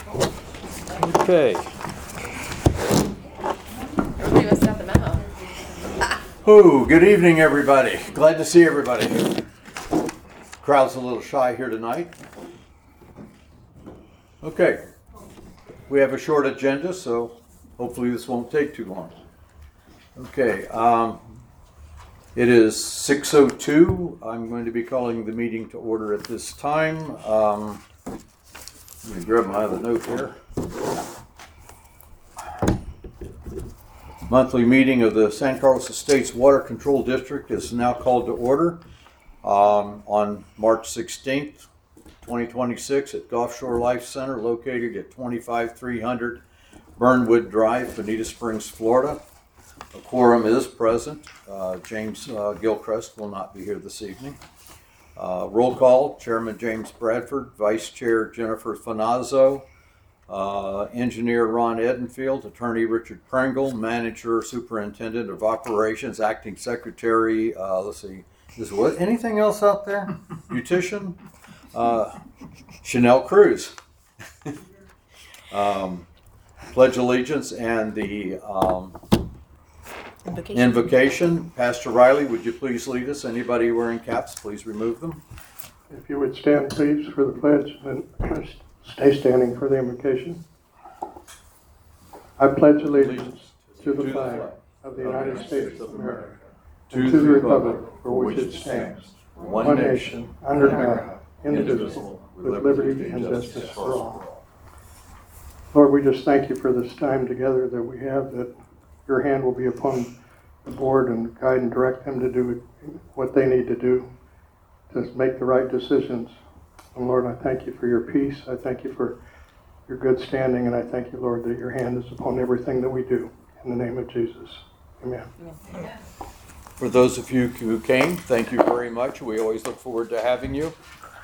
Okay. Everybody must have the memo. Oh, good evening, everybody. Glad to see everybody. Crowd's a little shy here tonight. Okay. We have a short agenda, so hopefully this won't take too long. Okay. It is 6:02. I'm going to be calling the meeting to order at this time. Let me grab my other note here. Monthly meeting of the San Carlos Estates Water Control District is now called to order on March 16th, 2026 at Gulf Shore Life Center located at 25300 Burnwood Drive, Bonita Springs, Florida. A quorum is present. James Gilchrist will not be here this evening. Roll call, Chairman James Bradford, Vice Chair Jennifer Finazzo, Engineer Ron Edenfield, Attorney Richard Pringle, Manager, Superintendent of Operations, Acting Secretary, let's see, is what anything else out there? Beautician, Chanel Cruz. Pledge allegiance and the invocation. Pastor Riley, would you please lead us? Anybody wearing caps, please remove them. If you would stand, please, for the pledge, and stay standing for the invocation. I pledge allegiance to the flag of the United States of America, and to the republic for which it stands, one nation, under God, indivisible, with liberty and justice for all. Lord, we just thank you for this time together that we have, that your hand will be upon the board and guide and direct them to do what they need to do to make the right decisions. And Lord, I thank you for your peace. I thank you for your good standing, and I thank you, Lord, that your hand is upon everything that we do. In the name of Jesus, amen. Amen. For those of you who came, thank you very much. We always look forward to having you.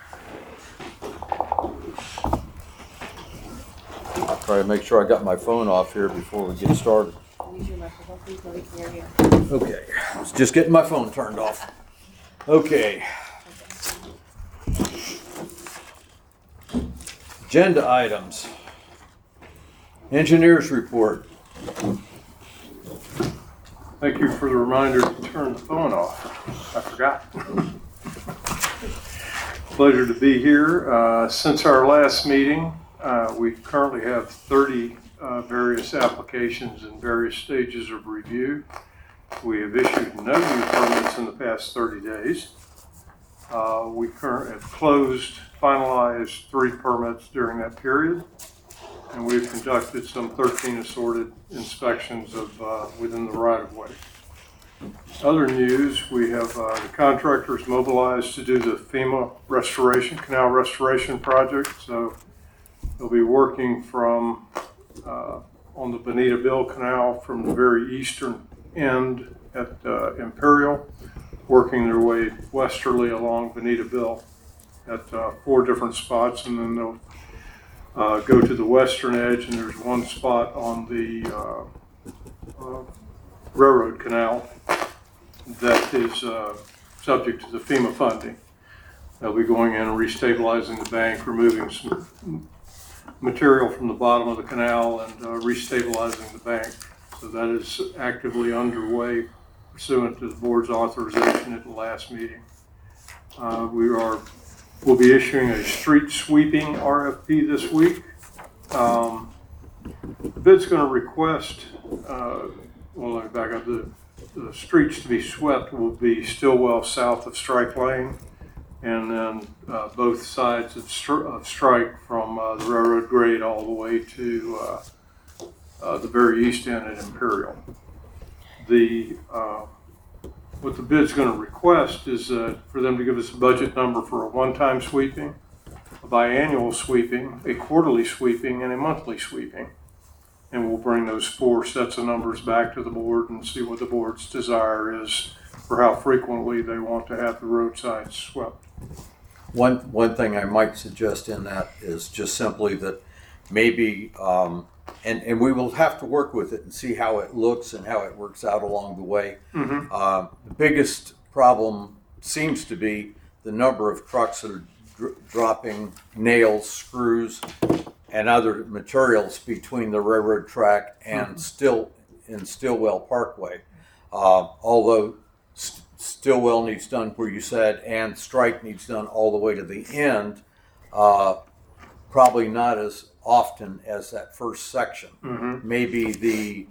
I'll try to make sure I got my phone off here before we get started. Use your microphone, please, so we can hear you. Okay, I was just getting my phone turned off. Okay. Agenda items. Engineers report. Thank you for the reminder to turn the phone off. I forgot. Pleasure to be here. Since our last meeting, we currently have 30 various applications in various stages of review. We have issued no new permits in the past 30 days. We currently have finalized 3 permits during that period, and we've conducted some 13 assorted inspections of within the right-of-way. Other news, we have the contractors mobilized to do the FEMA canal restoration project. So they'll be working from on the Bonita Bill Canal from the very eastern end at Imperial, working their way westerly along Bonita Bill at 4 different spots, and then they'll go to the western edge, and there's one spot on the railroad canal that is subject to the FEMA funding. They'll be going in and restabilizing the bank, removing some material from the bottom of the canal and restabilizing the bank. So that is actively underway pursuant to the board's authorization at the last meeting. We'll be issuing a street sweeping RFP this week. The bid's going to request, let me back up, the streets to be swept will be Stillwell south of Strike Lane, and then both sides of Strike from the railroad grade all the way to the very east end at Imperial. What the bid's going to request is for them to give us a budget number for a one-time sweeping, a biannual sweeping, a quarterly sweeping, and a monthly sweeping. And we'll bring those 4 sets of numbers back to the board and see what the board's desire is for how frequently they want to have the roadsides swept. One thing I might suggest in that is just simply that maybe, and we will have to work with it and see how it looks and how it works out along the way. The biggest problem seems to be the number of trucks that are dropping nails, screws, and other materials between the railroad track and Stillwell Parkway. Although Stillwell needs done where you said, and Strike needs done all the way to the end, probably not as often as that first section. Maybe the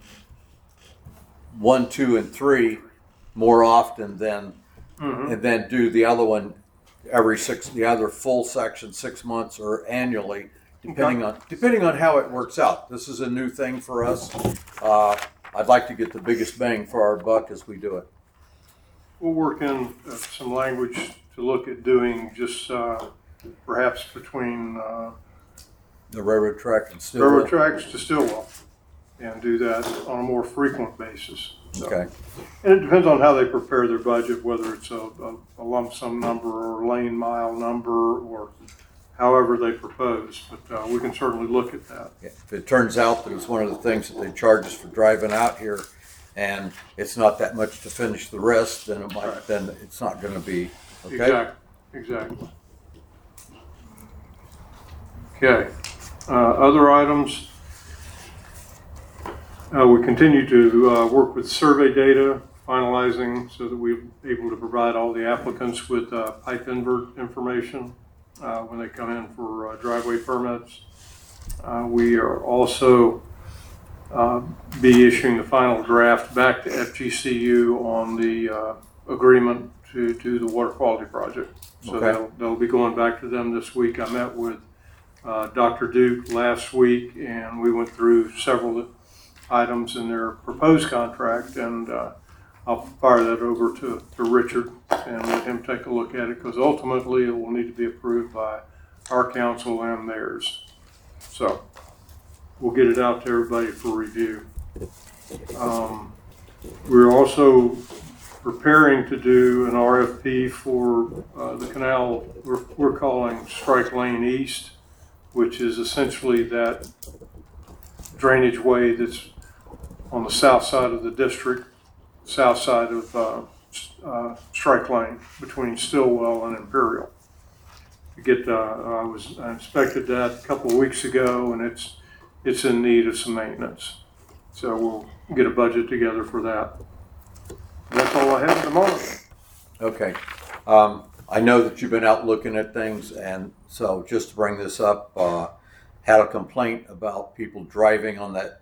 1, 2, and 3 more often than, and then do the other one the other full section 6 months or annually, depending on how it works out. This is a new thing for us. I'd like to get the biggest bang for our buck as we do it. We'll work in some language to look at doing just perhaps between The railroad track and Stillwell. railroad tracks to Stillwell, and do that on a more frequent basis. So, Okay. and it depends on how they prepare their budget, whether it's a lump sum number or lane mile number or however they propose. But we can certainly look at that. If it turns out that it's one of the things that they charge us for driving out here, and it's not that much to finish the rest, then it might. Right. Then it's not going to be okay. Exactly. Okay. Other items. We continue to work with survey data, finalizing so that we're able to provide all the applicants with pipe invert information when they come in for driveway permits. We are also be issuing the final draft back to FGCU on the agreement to do the water quality project. So Okay. they'll be going back to them this week. I met with Dr. Duke last week, and we went through several items in their proposed contract, and I'll fire that over to Richard and let him take a look at it, because ultimately it will need to be approved by our council and theirs. So we'll get it out to everybody for review. We're also preparing to do an RFP for the canal we're calling Strike Lane East, which is essentially that drainage way that's on the south side of the district, south side of Strike Lane between Stillwell and Imperial. I inspected that a couple of weeks ago, and it's in need of some maintenance. So we'll get a budget together for that. That's all I have at the moment. Okay. I know that you've been out looking at things, and so just to bring this up, had a complaint about people driving on that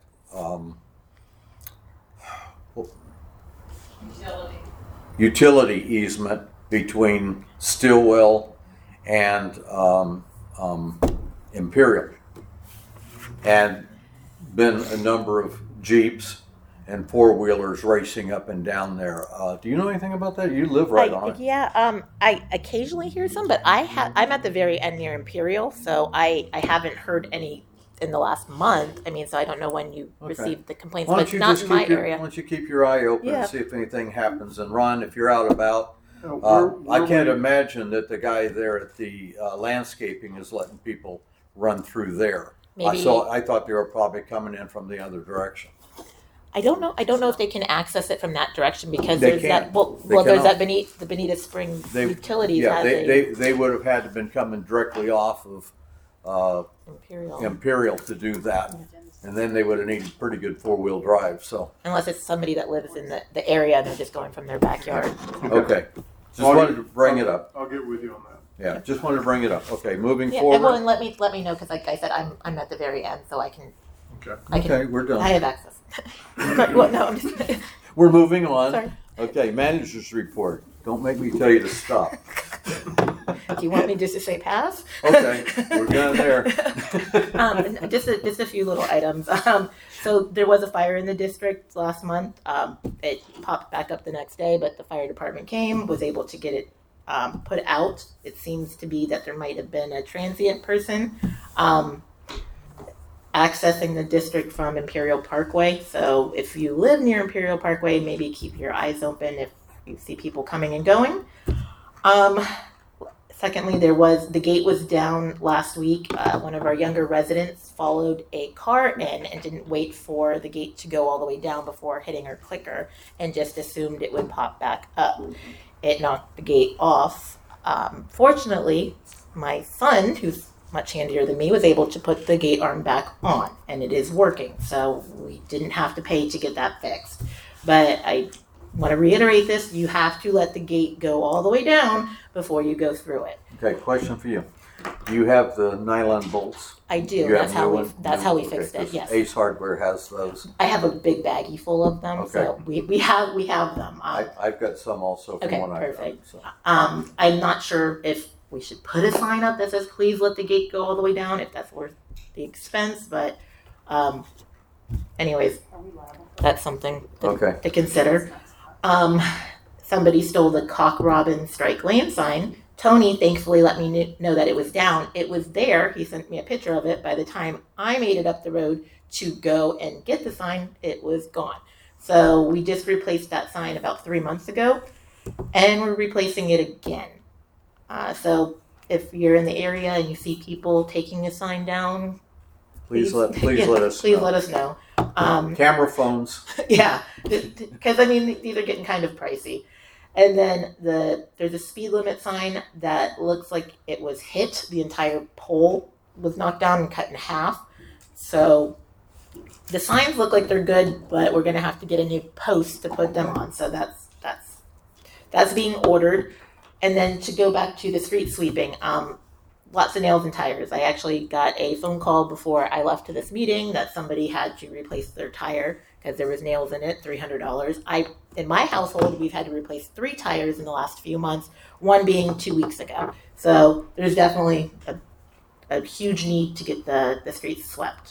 utility easement between Stillwell and Imperial, and been a number of Jeeps and four-wheelers racing up and down there. Do you know anything about that? You live right on it. Yeah, I occasionally hear some, but I'm at the very end near Imperial, so I haven't heard any in the last month. I mean, so I don't know when you received the complaints, but not in my area. Why don't you keep your eye open Yeah. and see if anything happens? And Ron, if you're out about, Where I can't we- imagine that the guy there at the landscaping is letting people run through there. Maybe. I thought they were probably coming in from the other direction. I don't know if they can access it from that direction because They there's can. that. Well, They there's cannot. that the Bonita Springs They- Utilities Yeah, has they would have had to been coming directly off of Imperial, Imperial to do that, and then they would have needed pretty good four-wheel drive. So unless it's somebody that lives in the area and they're just going from their backyard. okay, just I'll wanted get- to bring it up. I'll get with you on that. Yeah, just wanted to bring it up. Okay, moving Yeah, forward. and, well, and let me know because, like I said, I'm at the very end, so I can. Okay. Okay, we're done. I have access. But, well, no, I'm just. We're moving on. Sorry. Okay, manager's report. Don't make me tell you to stop. Do you want me just to say pass? Okay, we're done there. Just a few little items. So there was a fire in the district last month. It popped back up the next day, but the fire department came, was able to get it put out. It seems to be that there might have been a transient person accessing the district from Imperial Parkway. So if you live near Imperial Parkway, maybe keep your eyes open if you see people coming and going. Secondly, the gate was down last week. One of our younger residents followed a car in and didn't wait for the gate to go all the way down before hitting her clicker and just assumed it would pop back up. It knocked the gate off. Fortunately, my son, who's much handier than me, was able to put the gate arm back on, and it is working. So we didn't have to pay to get that fixed. But I want to reiterate this: you have to let the gate go all the way down before you go through it. Okay, question for you. Do you have the nylon bolts? I do. You have That's how we new- fixed okay, it. Yes. Ace Hardware has those. I have a big baggie full of them, Okay. so we have them. I've got some also from Okay, what I've done. perfect. So. I'm not sure if we should put a sign up that says "Please let the gate go all the way down," if that's worth the expense. But, anyways, that's something Okay. to consider. Somebody stole the Cock Robin Strike Lane sign. Tony thankfully let me know that it was down. It was there. He sent me a picture of it. By the time I made it up the road to go and get the sign, it was gone. So we just replaced that sign about 3 months ago, and we're replacing it again. So if you're in the area and you see people taking a sign down, Please let us please know. let us know. Camera phones. Yeah, because I mean these are getting kind of pricey. And then there's a speed limit sign that looks like it was hit. The entire pole was knocked down and cut in half. So the signs look like they're good, but we're gonna have to get a new post to put them on. So that's being ordered. And then to go back to the street sweeping, lots of nails and tires. I actually got a phone call before I left to this meeting that somebody had to replace their tire because there was nails in it, $300. In my household, we've had to replace 3 tires in the last few months, one being 2 weeks ago. So there's definitely a huge need to get the streets swept.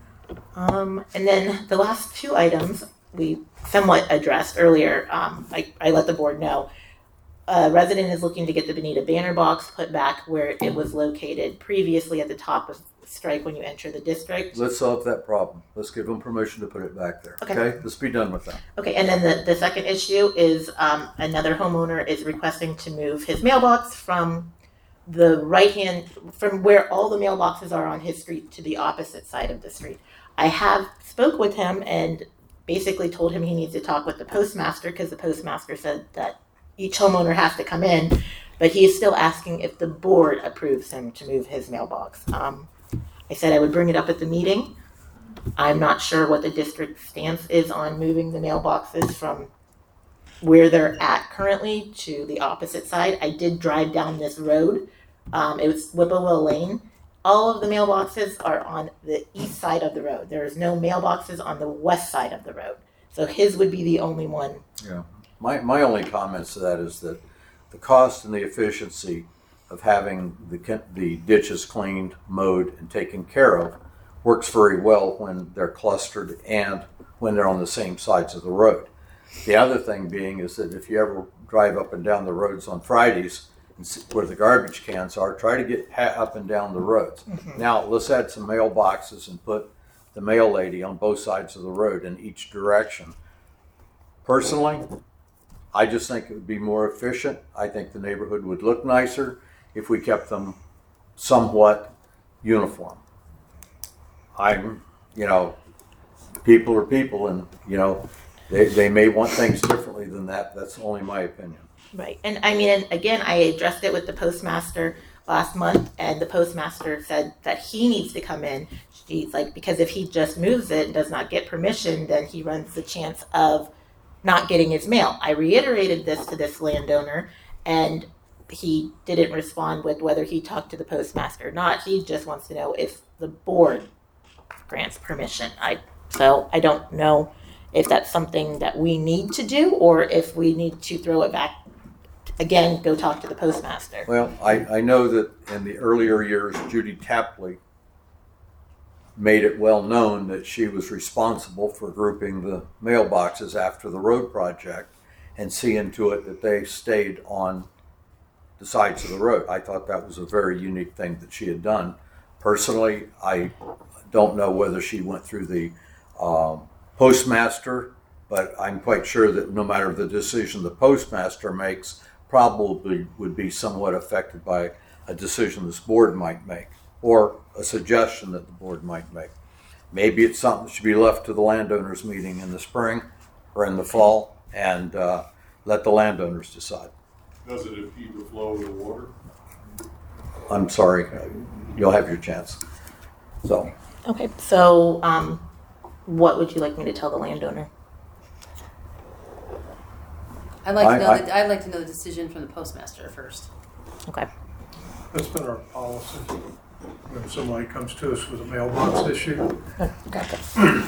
And then the last 2 items we somewhat addressed earlier. I let the board know. A resident is looking to get the Bonita banner box put back where it was located previously at the top of Strike when you enter the district. Let's solve that problem. Let's give them permission to put it back there. Okay. Okay? Let's be done with that. Okay, and then the second issue is another homeowner is requesting to move his mailbox from the right hand, from where all the mailboxes are on his street to the opposite side of the street. I have spoke with him and basically told him he needs to talk with the postmaster because the postmaster said that each homeowner has to come in, but he is still asking if the board approves him to move his mailbox. I said I would bring it up at the meeting. I'm not sure what the district stance is on moving the mailboxes from where they're at currently to the opposite side. I did drive down this road. It was Whippoorwill Lane. All of the mailboxes are on the east side of the road. There is no mailboxes on the west side of the road. So his would be the only one. Yeah. My only comments to that is that the cost and the efficiency of having the ditches cleaned, mowed, and taken care of works very well when they're clustered and when they're on the same sides of the road. The other thing being is that if you ever drive up and down the roads on Fridays and see where the garbage cans are, try to get up and down the roads. Mm-hmm. Now, let's add some mailboxes and put the mail lady on both sides of the road in each direction. Personally, I just think it would be more efficient. I think the neighborhood would look nicer if we kept them somewhat uniform. People are people, and they may want things differently than that. That's only my opinion. Right. And I mean, and again, I addressed it with the postmaster last month, and the postmaster said that he needs to come in. He's like, because if he just moves it and does not get permission, then he runs the chance of not getting his mail. I reiterated this to this landowner, and he didn't respond with whether he talked to the postmaster or not. He just wants to know if the board grants permission. So I don't know if that's something that we need to do or if we need to throw it back again, go talk to the postmaster. Well, I know that in the earlier years, Judy Tapley made it well known that she was responsible for grouping the mailboxes after the road project and seeing to it that they stayed on the sides of the road. I thought that was a very unique thing that she had done. Personally, I don't know whether she went through the postmaster, but I'm quite sure that no matter the decision the postmaster makes, probably would be somewhat affected by a decision this board might make or a suggestion that the board might make. Maybe it's something that should be left to the landowners meeting in the spring or in the fall and let the landowners decide. Does it impede the flow of the water? I'm sorry. you'll have your chance. So, Okay, so what would you like me to tell the landowner? I'd like to know. I- I'd like to know the decision from the postmaster first. Okay. That's been our policy. When somebody comes to us with a mailbox issue, Okay.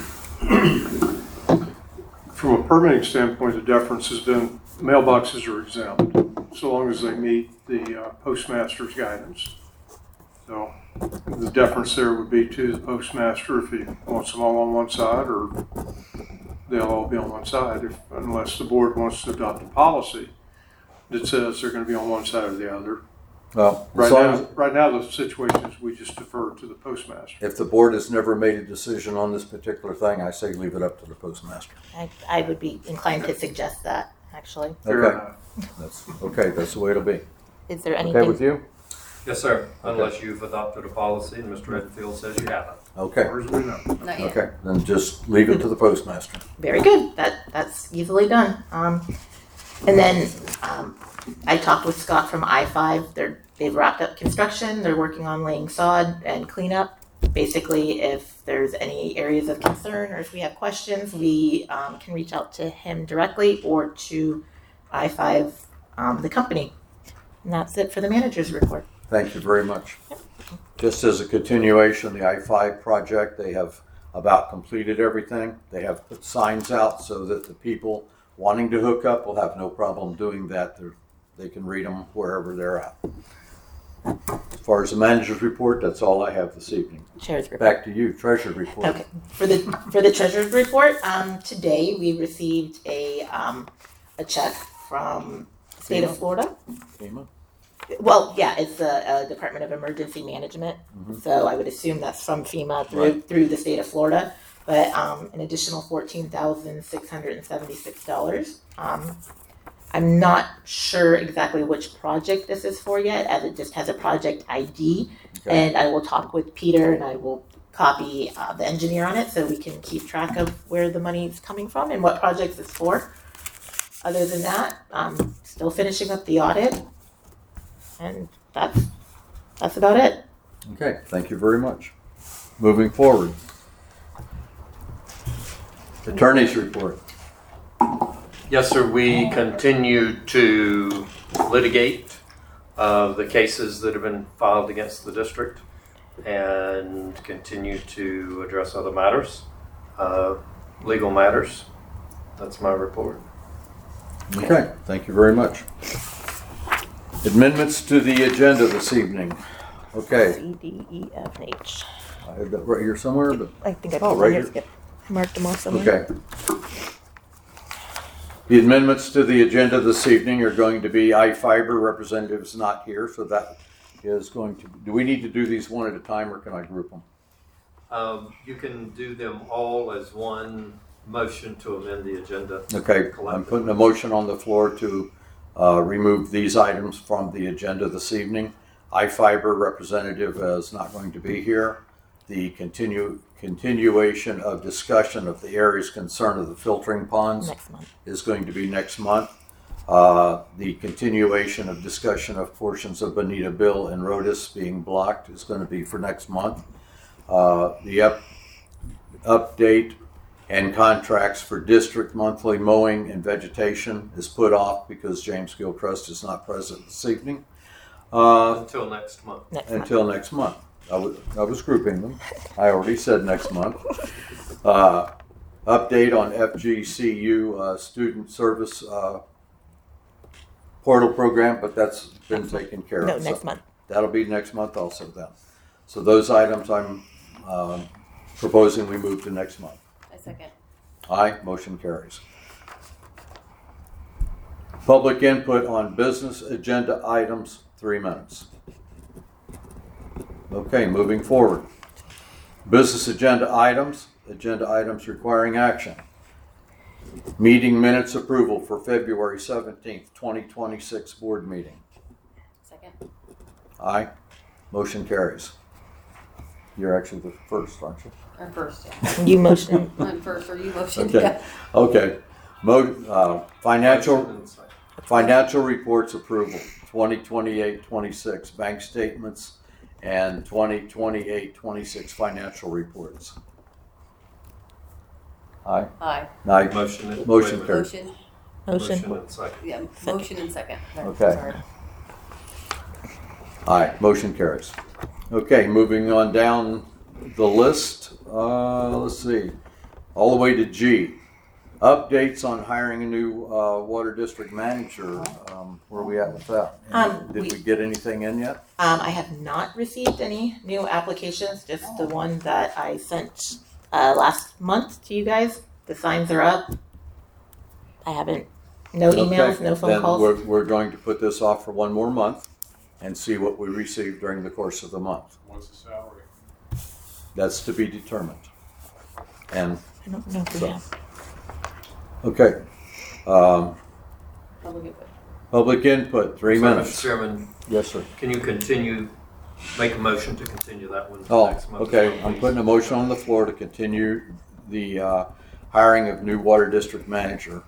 from a permitting standpoint, the deference has been mailboxes are exempt, so long as they meet the postmaster's guidance. So the deference there would be to the postmaster if he wants them all on one side, or they'll all be on one side, unless the board wants to adopt a policy that says they're going to be on one side or the other. well, as long as, Right now, the situation is we just defer to the postmaster. if the board has never made a decision on this particular thing, I say leave it up to the postmaster. I would be inclined to suggest that, actually. Fair Okay. enough. That's okay. That's the way it'll be. Is there Okay anything? with you? Yes, sir, unless you've adopted a policy and Mr. Redfield says you haven't. Okay. As far as we know. Not yet. Okay. Then just leave it to the postmaster. Very good. That's easily done. And then I talked with Scott from I-5. They've wrapped up construction. They're working on laying sod and cleanup. Basically, if there's any areas of concern or if we have questions, we can reach out to him directly or to I-5, the company. And that's it for the manager's report. Thank you very much. Just as a continuation, the I-5 project, they have about completed everything. They have put signs out so that the people wanting to hook up will have no problem doing that. They can read them wherever they're at. As far as the manager's report, that's all I have this evening. Chair's report. Back to you, treasurer's report. Okay. For the treasurer's report, today we received a check from the state of Florida. FEMA? Well, yeah, it's the Department of Emergency Management. So I would assume that's from FEMA through the state of Florida. But an additional $14,676. I'm not sure exactly which project this is for yet, as it just has a project ID. Okay. And I will talk with Peter, and I will copy the engineer on it so we can keep track of where the money is coming from and what projects it's for. Other than that, I'm still finishing up the audit. And that's about it. Okay, thank you very much. Moving forward. Attorney's report. Yes, sir, we continue to litigate the cases that have been filed against the district and continue to address other matters, legal matters. That's my report. Okay, thank you very much. Amendments to the agenda this evening. Okay, C, D, E, F, and H. I have that right here somewhere, but, I think I Oh, put right them here. here. Yep. Marked them off somewhere. okay. The amendments to the agenda this evening are going to be iFiber representatives not here, so that is going to, do we need to do these one at a time or can I group them? You can do them all as one motion to amend the agenda. Okay, I'm putting a motion on the floor to remove these items from the agenda this evening. iFiber representative is not going to be here. The continuation of discussion of the areas concerned of the filtering ponds Next month. is going to be next month. The continuation of discussion of portions of Bonita Bill and Rodas being blocked is going to be for next month. The update and contracts for district monthly mowing and vegetation is put off because James Gilchrist is not present this evening. Until next month. Next month. Until next month. I was grouping them. I already said next month. Update on FGCU student service portal program, but that's been taken care of. No, So next month. That'll be next month also then. So those items I'm proposing we move to next month. A second. Aye, motion carries. Public input on business agenda items, 3 minutes. Okay, moving forward. Business agenda items requiring action. Meeting minutes approval for February 17th, 2026 board meeting. Second. Aye, motion carries. You're actually the first, aren't you? Or first, yeah. You motion. I'm first, or you motion. Okay, Yeah. okay. Financial Motion and second. Financial reports approval, 2028-26 bank statements and 2028-26 financial reports. Aye. Aye. Aye. Motion. Motion wait a minute. carried. Motion. Motion. And second. Yeah. Motion and second. Okay. Sorry. Aye, motion carries. Okay, moving on down the list, let's see, all the way to G. Updates on hiring a new water district manager. Where are we at with that? Did we get anything in yet? I have not received any new applications, just the one that I sent last month to you guys. The signs are up. I haven't, no emails, Okay, no phone then calls. we're going to put this off for one more month and see what we receive during the course of the month. What's the salary? That's to be determined. And, I don't know if we So- have. okay, Public input. public input, 3 Sorry, minutes. Mr. Chairman, Yes, sir. can you continue, make a motion to continue that one to Oh, next month? okay, I'm please? putting a motion on the floor to continue the hiring of new water district manager.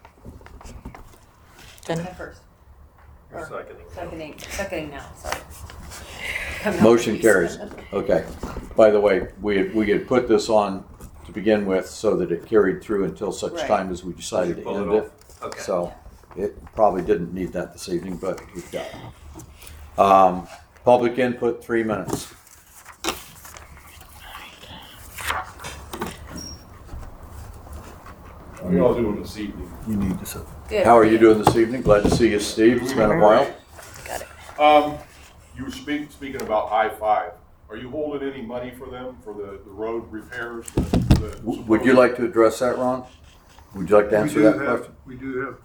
At first. Or seconding. Seconding now. Sorry. Motion carries. Okay. By the way, we had put this on to begin with so that it carried through until such Right. time as we decided to Pull end it it. off. Okay. So it probably didn't need that this evening, but we've got it. Public input, 3 minutes. How are y'all doing this evening? You need to. Good. How are you doing this evening? Glad to see you, Steve. It's been a while. You were speaking about I-5. Are you holding any money for them for the road repairs? Would you like to address that, Ron? Would you like to answer that question? We do have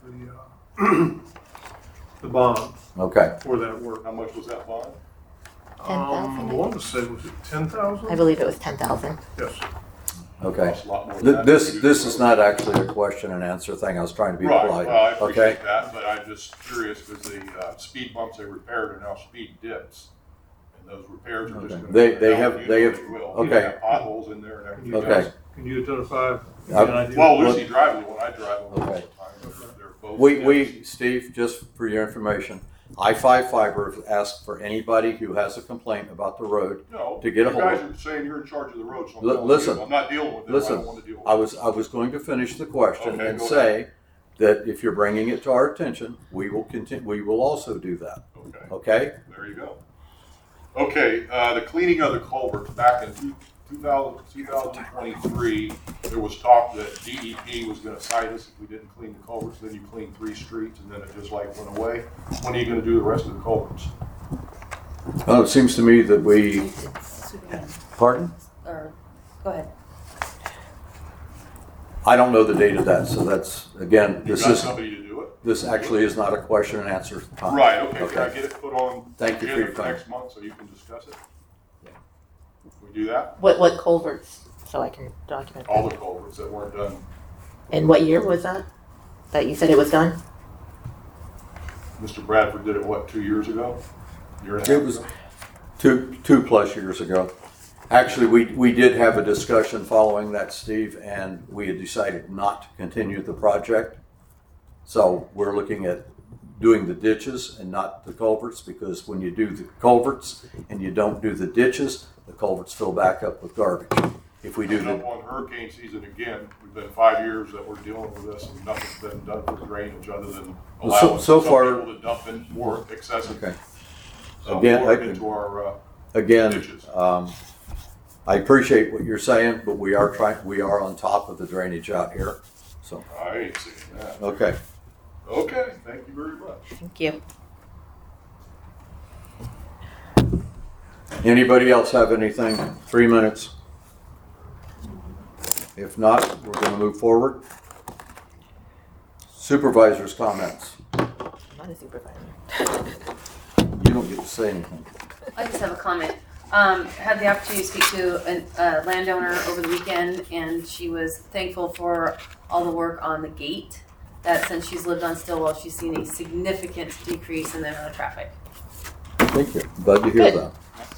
the bond Okay. for that work. How much was that bond? 10,000? I want to say, was it 10,000? I believe it was 10,000. Yes. Okay. Cost a lot more than that. This is not actually a question and answer thing. I was trying to be Right, polite. well, I Okay. appreciate that, but I'm just curious because the speed bumps they repaired are now speed dips. And those repairs are just Okay. going to. They have- okay. Potholes in there and everything Okay. else. Can you identify? Well, Lucy drives the one I drive all the Okay. time. They're both We, dips. Steve, just for your information, I-5 Fiber has asked for anybody who has a complaint about the road. No, to get a you guys hold are saying you're in charge of the road, so I'm Li- telling listen. you, I'm not dealing with them. I Listen, don't want to deal with I was going to finish the question Okay, and go say that if you're bringing it to our attention, we will continue, we will also do that. them. Okay. Okay? There you go. Okay, the cleaning of the culverts back in 2023, there was talk that DEP was going to cite us if we didn't clean the culverts. Then you cleaned 3 streets and then it just like went away. When are you going to do the rest of the culverts? Well, it seems to me that we, pardon? Or, go ahead. I don't know the date of that, so that's, again, You this got is, somebody to do it? this actually is not a question and answer time. Right, okay, can I get it put on Thank you for agenda your time. next month so you can discuss it? We do that? What culverts? So I can document All that. the culverts that weren't done. And what year was that? That you said it was done? Mr. Bradford did it, what, 2 years ago? Year and a It half was ago? two plus years ago. Actually, we did have a discussion following that, Steve, and we had decided not to continue the project. So we're looking at doing the ditches and not the culverts, because when you do the culverts and you don't do the ditches, the culverts fill back up with garbage. If we do Coming the, up on hurricane season again, we've been 5 years that we're dealing with this and nothing's been done for drainage other than Well, so- allowing so some far- people to dump in more excessive. okay, So Again, more I- into our, again, ditches. I appreciate what you're saying, but we are on top of the drainage out here. So, I ain't seeing that. okay. Okay, thank you very much. Thank you. Anybody else have anything? 3 minutes. If not, we're going to move forward. Supervisors' comments. I'm not a supervisor. You don't get to say anything. I just have a comment. Had the opportunity to speak to a landowner over the weekend, and she was thankful for all the work on the gate. That since she's lived on Stillwell, she's seen a significant decrease in the amount of traffic. Thank you. Glad to hear Good. that.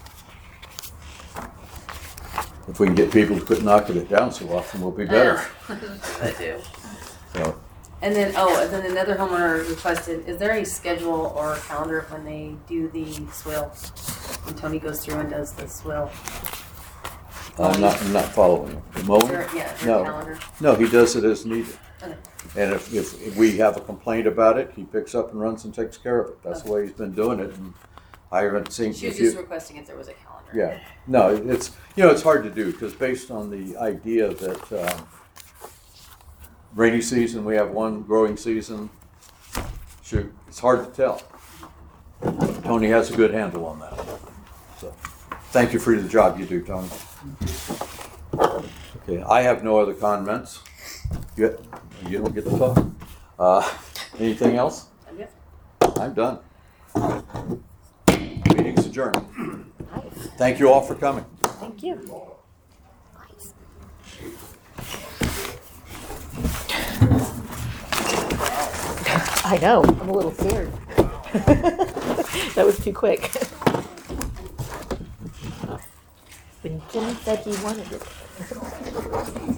If we can get people to quit knocking it down so often, we'll be better. I do. So, And then, another homeowner requested, is there a schedule or a calendar of when they do the swale? when Tony goes through and does the swill? I'm not following. The Is mowing? there, yeah, is there No. a calendar? No, he does it as needed. Okay. And if we have a complaint about it, he picks up and runs and takes care of it. That's the way he's been doing it, and I haven't seen. She was if you- just requesting if there was a calendar. Yeah, no, it's, it's hard to do, because based on the idea that rainy season, we have one growing season, shoot, it's hard to tell. Tony has a good handle on that. So, thank you for the job you do, Tony. Okay, I have no other comments. You don't get to talk. Anything else? I'm good. I'm done. Meeting's adjourned. Thank you all for coming. Thank you. I know. I'm a little scared. That was too quick. When Jimmy said he wanted it.